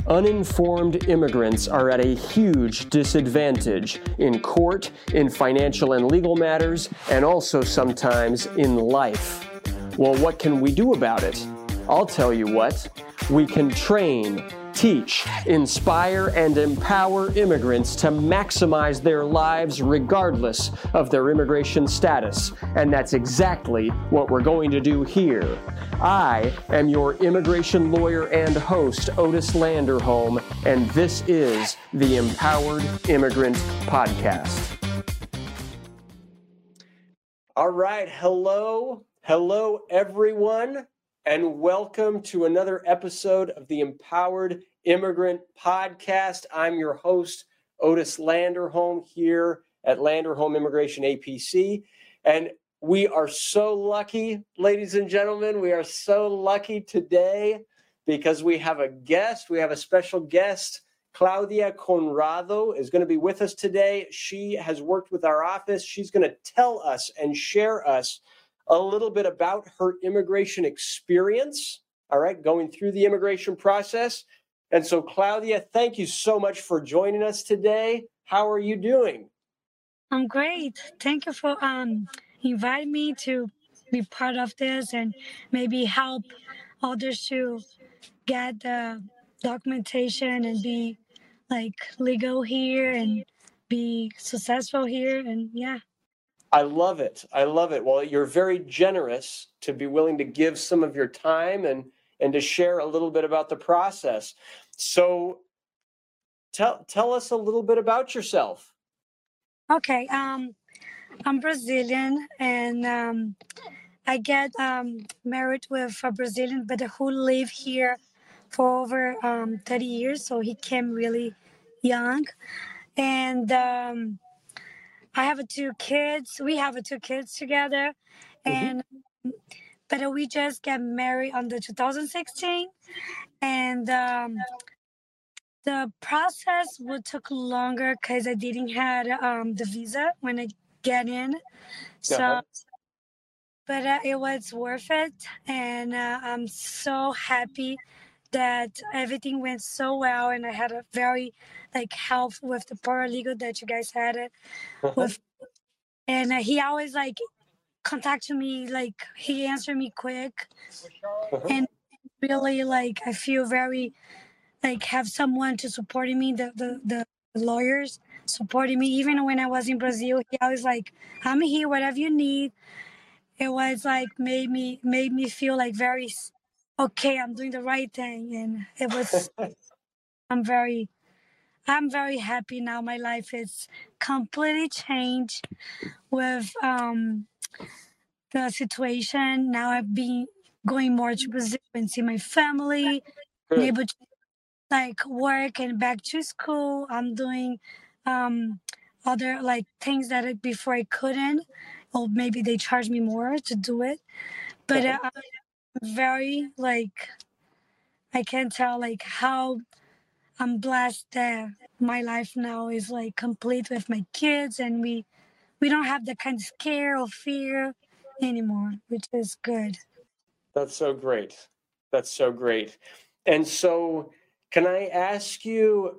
Uninformed immigrants are at a huge disadvantage in court, in financial and legal matters, and also sometimes in life. Well, what can we do about it? I'll tell you what. We can train, teach, inspire, and empower immigrants to maximize their lives regardless of their immigration status. And that's exactly what we're going to do here. I am your immigration lawyer and host, Otis Landerholm, and this is the Empowered Immigrant Podcast. All right, hello everyone, and welcome to another episode of the Empowered Immigrant Podcast. I'm your host, Otis Landerholm, here at Landerholm Immigration APC, and we are so lucky, ladies and gentlemen, we are so lucky today because we have a special guest. Claudia Conrado is going to be with us today. She has worked with our office. She's going to tell us and share us a little bit about her immigration experience, all right, going through the immigration process. And so, Claudia, thank you so much for joining us today. How are you doing? I'm great. Thank you for inviting me to be part of this and maybe help others to get the documentation and be legal here and be successful here. And yeah. I love it. Well, you're very generous to be willing to give some of your time and to share a little bit about the process. So tell us a little bit about yourself. Okay. I'm Brazilian and I get married with a Brazilian, but who lived here for over 30 years. So he came really young. And I have two kids. We have two kids together. And but we just got married on the 2016. And the process would took longer because I didn't had the visa when I get in. So but it was worth it, and I'm so happy that everything went so well, and I had a very help with the paralegal that you guys had it with, and he always contacted me, he answered me quick, and really I feel very have someone to supporting me, the lawyers supporting me, even when I was in Brazil. He always I'm here, whatever you need. It was made me feel very okay. I'm doing the right thing, and it was. I'm very happy now. My life is completely changed with the situation. Now I've been going more to Brazil and see my family, and able to work and back to school. I'm doing other things that before I couldn't, or maybe they charge me more to do it. But I'm very I can tell how I'm blessed that my life now is complete with my kids, and we don't have that kind of scare or fear anymore, which is good. That's so great. And so can I ask you,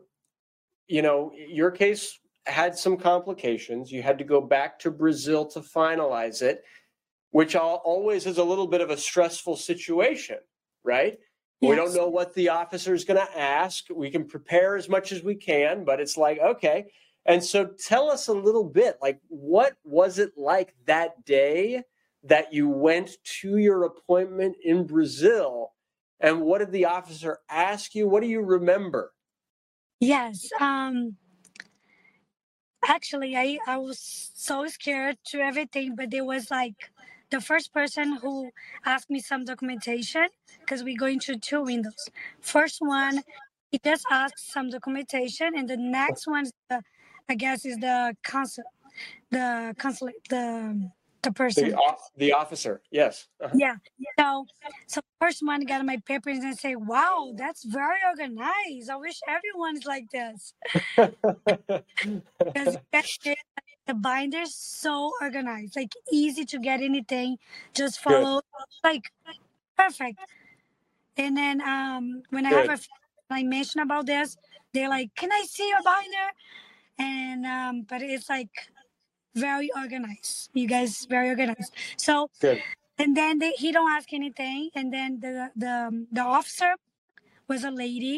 your case had some complications. You had to go back to Brazil to finalize it, which always is a little bit of a stressful situation, right? Yes. We don't know what the officer is going to ask. We can prepare as much as we can, but it's okay. And so tell us a little bit, what was it like that day that you went to your appointment in Brazil, and what did the officer ask you? What do you remember? Yes. Actually, I was so scared to everything, but it was the first person who asked me some documentation, because we're going through two windows. First one, he just asked some documentation, and the next one, I guess, is the consulate, the person. The officer, yes. Yeah. So first one got my papers and say, "Wow, that's very organized. I wish everyone's like this." Because the binder's so organized, easy to get anything, just follow, perfect. And then when I have I mention about this, they're like, "Can I see your binder?" And but it's like very organized. You guys very organized. So Good. and then he don't ask anything, and then the officer was a lady.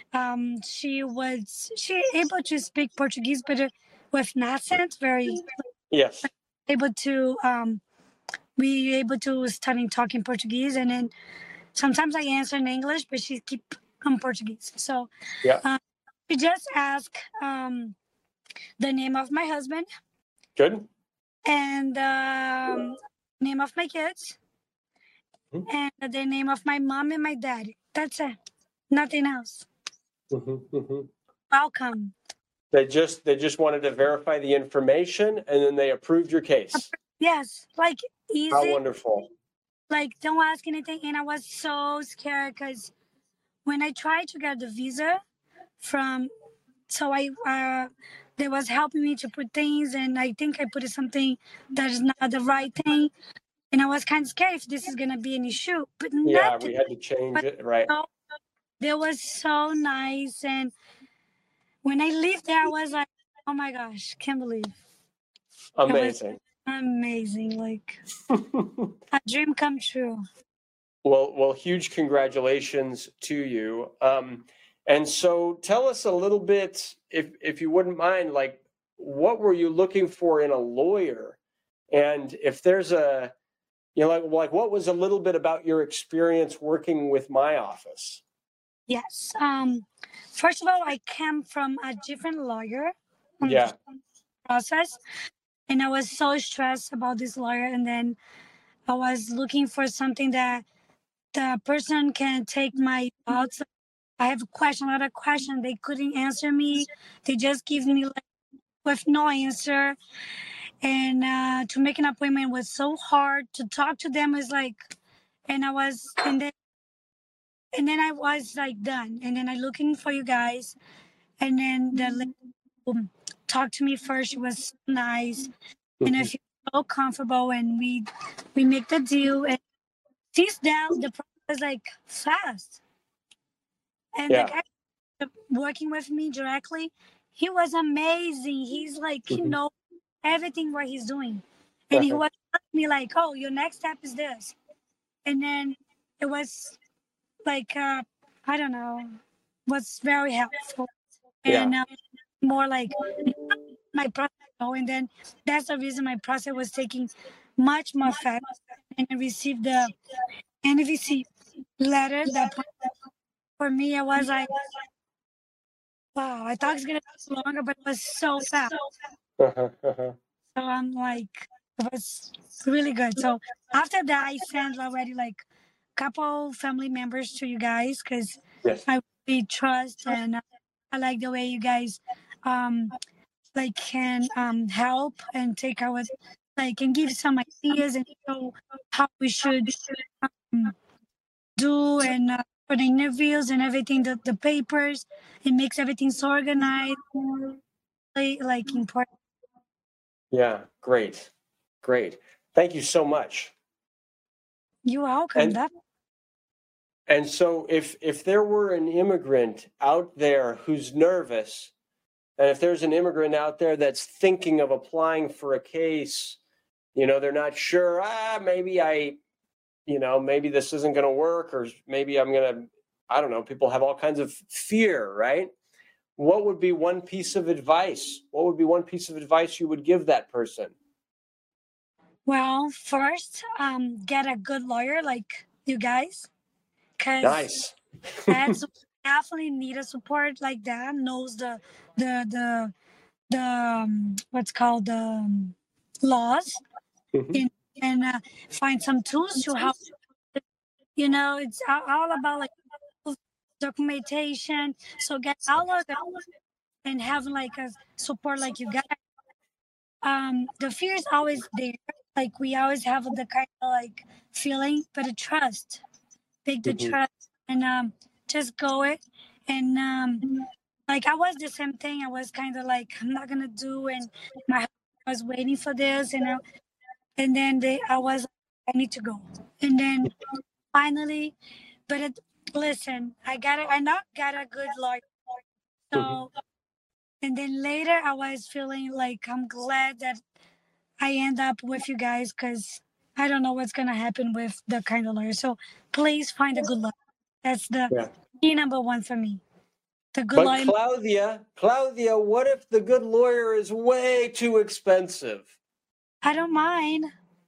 She able to speak Portuguese, but with an accent, very Yes. able to we able to study talking Portuguese, and then sometimes I answer in English, but she keep Portuguese. So Yeah. we just ask the name of my husband Good. and name of my kids Mhm. and the name of my mom and my dad. That's it. Nothing else. Welcome. They just wanted to verify the information, and then they approved your case. Yes, like How easy. wonderful. Like don't ask anything. And I was so scared because when I tried to get the visa from, so I they was helping me to put things, and I think I put something that is not the right thing, and I was kind of scared if this is gonna be an issue, but Yeah, nothing. we had to change But it. Right. no, they was so nice, and when I lived there, I was like, oh my gosh, can't believe it was Amazing. amazing, like a dream come true. Well, huge congratulations to you. And so tell us a little bit, if you wouldn't mind, like what were you looking for in a lawyer? And if there's a, like what was a little bit about your experience working with my office? Yes. First of all, I came from a different lawyer on Yeah. this process, and I was so stressed about this lawyer. And then I was looking for something that the person can take my doubts. I have a question, a lot of questions. They couldn't answer me. They just give me like with no answer. And to make an appointment was so hard. To talk to them was like, and I was, and then I was like done. And then I looking for you guys. And then the lady who talked to me first, she was so nice, and I feel so comfortable. And we make the deal. And since then, the process was like fast. And the Yeah. guy working with me directly, he was amazing. He's like, he knows everything what he's doing. And he was telling me like, oh, your next step is this. And then it was like, I don't know, was very helpful. Yeah. And more like my process. And then that's the reason my process was taking much more fast. And I received the NVC letter. That for me, I was like, wow, I thought it was going to take longer, but it was so fast. So I'm like, it was really good. So after that, I sent already like a couple family members to you guys because Yes. I really trust, and I like the way you guys like can help and take our like and give some ideas and show how we should um, do, and for the interviews and everything, the papers, it makes everything so organized, like important. Yeah. Great. Great. Thank you so much. You're welcome. And and so if there were an immigrant out there who's nervous, and if there's an immigrant out there that's thinking of applying for a case, they're not sure, maybe this isn't going to work, or maybe I don't know, people have all kinds of fear, right? What would be one piece of advice? What would be one piece of advice you would give that person? Well, first, get a good lawyer like you guys, because Nice. that's definitely need a support like that. Knows the the what's called the laws, Mhm. in, and find some tools to help. It's all about like documentation. So get all of that and have like a support like you got. The fear is always there. Like we always have the kind of like feeling, but a trust, big the Mhm. trust, and just go it. And like I was the same thing. I was kind of like I'm not gonna do, and my husband was waiting for this, and then I was I need to go, and then finally, but listen, I not got a good lawyer. So, and then later I was feeling like I'm glad that I end up with you guys because I don't know what's gonna happen with the kind of lawyer. So please find a good lawyer. That's the Yeah. key number one for me. The good But lawyer. Claudia, what if the good lawyer is way too expensive? I don't mind.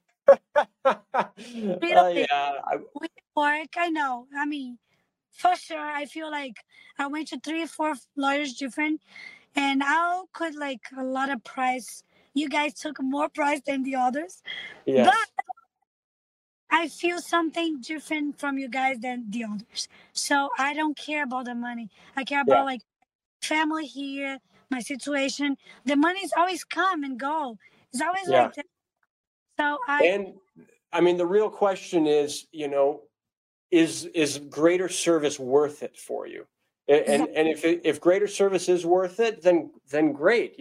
Yeah. We work. I know. I mean, for sure. I feel like I went to 3 or 4 lawyers different, and I could like a lot of price. You guys took more price than the others, Yes. but I feel something different from you guys than the others. So I don't care about the money. I care about Yeah. like family here, my situation. The money's always come and go. It's always Yeah. like that. So And I mean, the real question is, is greater service worth it for you? And if greater service is worth it, then great,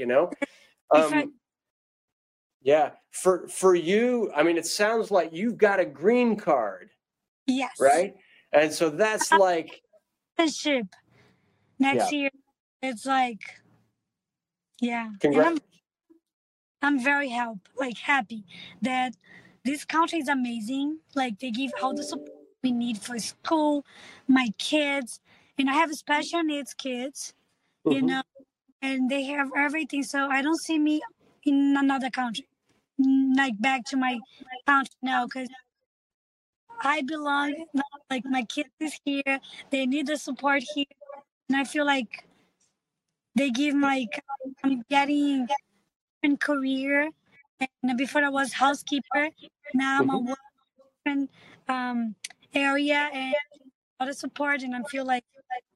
Yeah. For you, I mean, it sounds like you've got a green card, yes. right? And so that's like Ship next year. It's like, yeah. And I'm very happy that this country is amazing. Like they give all the support we need for school, my kids, and I have special needs kids, and they have everything. So I don't see me in another country, like back to my country now, because I belong. Like my kids is here, they need the support here, and I feel like they give I'm getting a career. And before I was housekeeper, now I'm a different area and a lot of support, and I feel like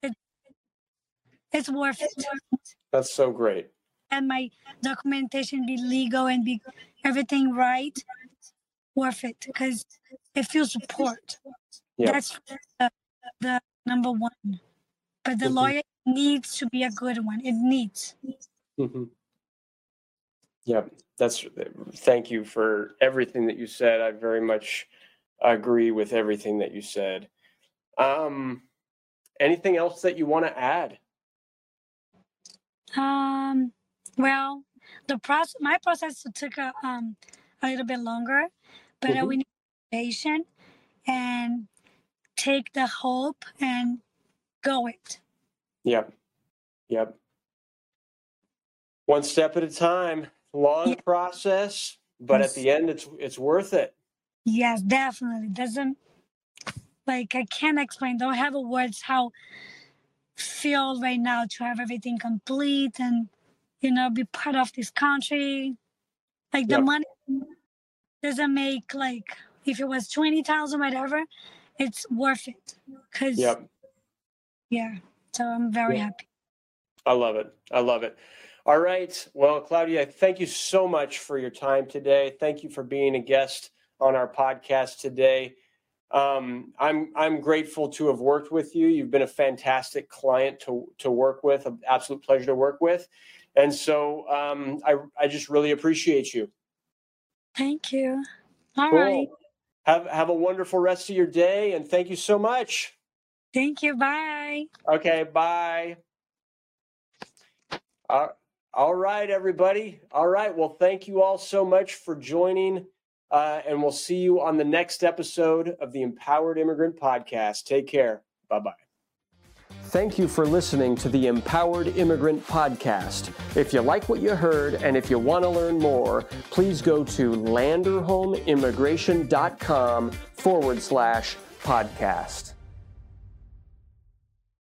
it's worth it. That's so great. And my documentation be legal and be everything right, worth it because it feels support. Yeah. That's the number one. But the lawyer needs to be a good one. It needs. Yeah, thank you for everything that you said. I very much agree with everything that you said. Anything else that you want to add? Well, my process took a little bit longer, but we need to be patient and take the hope and go it. Yep. One step at a time. Long process, but at the end, it's worth it. Yes, definitely. I can't explain. Don't have words how feel right now to have everything complete and be part of this country. Like the money doesn't make if it was 20,000 whatever, it's worth it. Cause so I'm very happy. I love it. All right. Well, Claudia, thank you so much for your time today. Thank you for being a guest on our podcast today. I'm grateful to have worked with you. You've been a fantastic client to work with, an absolute pleasure to work with. And so I just really appreciate you. Thank you. All right. Have a wonderful rest of your day, and thank you so much. Thank you. Bye. Okay, bye. All right, everybody. All right. Well, thank you all so much for joining, and we'll see you on the next episode of the Empowered Immigrant Podcast. Take care. Bye-bye. Thank you for listening to the Empowered Immigrant Podcast. If you like what you heard and if you want to learn more, please go to landerhomeimmigration.com/podcast.